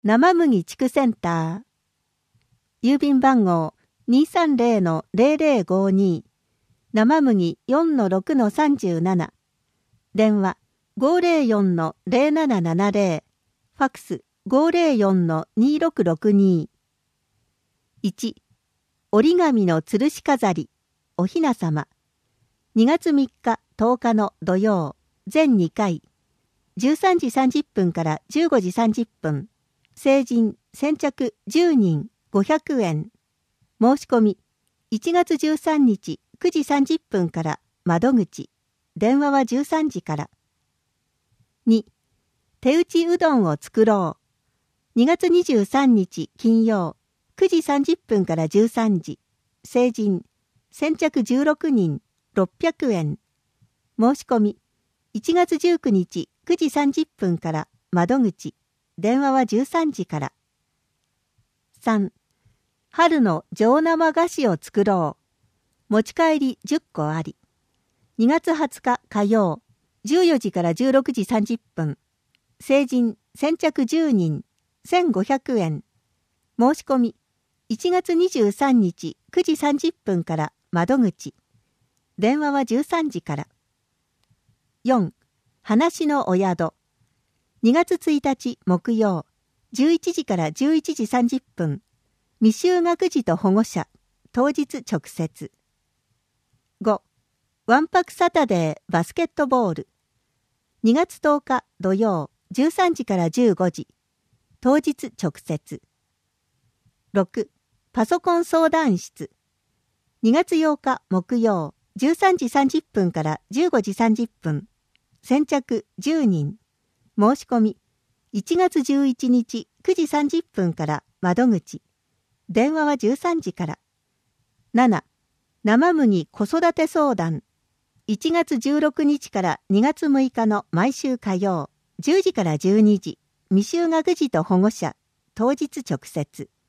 生麦地区センター。郵便番号 230-0052。生麦 4-6-37。電話 504-0770。ファックス 504-2662。1. 折り紙の吊るし飾り、おひなさま。2月3日、10日の土曜、全2回。13時30分から15時30分。成人、先着10人、500円。申し込み、1月13日、9時30分から窓口。電話は13時から。2. 手打ちうどんを作ろう。2月23日、金曜、9時30分から13時。成人、先着16人、600円。申し込み、1月19日、9時30分から窓口。電話は13時から。3. 春の上生菓子を作ろう。持ち帰り10個あり。2月20日火曜、14時から16時30分。成人、先着10人、1500円。申し込み、1月23日、9時30分から窓口。電話は13時から。4. 話のお宿。2月1日木曜、11時から11時30分。未就学児と保護者、当日直接。5. わんぱくサタデーバスケットボール。2月10日土曜、13時から15時。当日直接。6. パソコン相談室。2月8日木曜、13時30分から15時30分。先着10人。申し込み、1月11日9時30分から窓口。電話は13時から。7. 生麦子育て相談。1月16日から2月6日の毎週火曜、10時から12時。未就学児と保護者、当日直接。